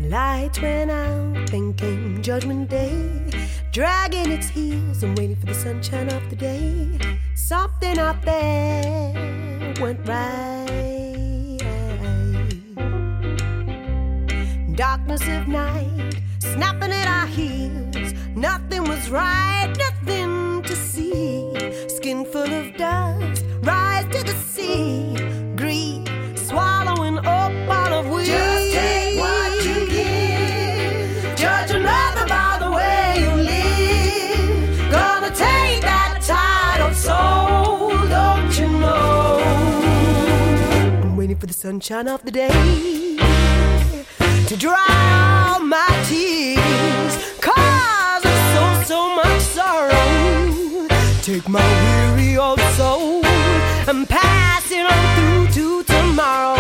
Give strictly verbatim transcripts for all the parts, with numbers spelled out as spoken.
Lights went out, then came Judgment Day, dragging its heels and waiting for the sunshine of the day. Something out there went right. Darkness of night, snapping at our heels. Nothing was right, nothing to see. Skin full of dust, rise to the sea. Greed, swallowing up all of we. Just take what you give. Judge another by the way you live. Gonna take that title soul, don't you know? I'm waiting for the sunshine of the day to dry all my tears, cause of so, so much sorrow. Take my weary old soul and pass it on through to tomorrow.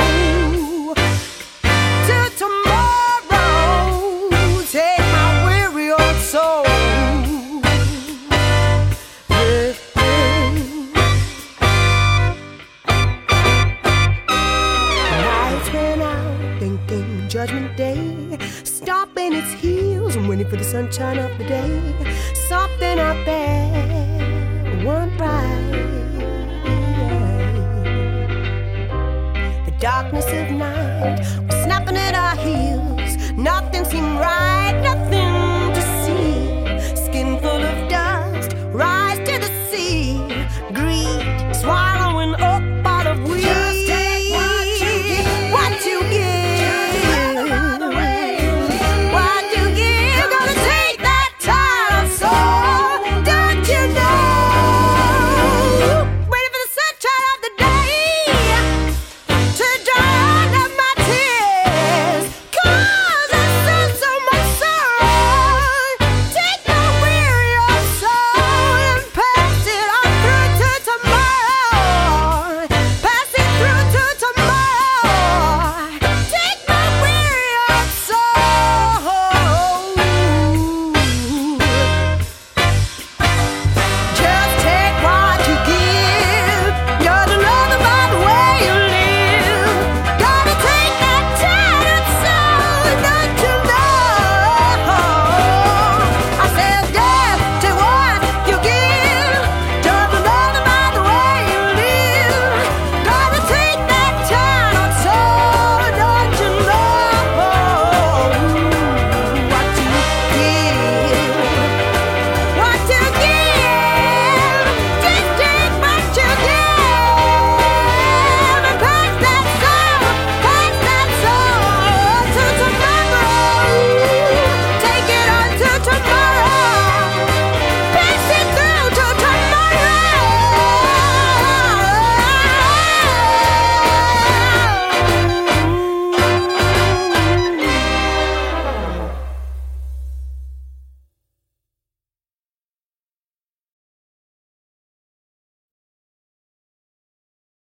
To tomorrow, take my weary old soul. Yeah, yeah. Lights went out, then came Judgment Day, stomping its heels and waiting for the sunshine of the day. Something out there went right. The darkness of night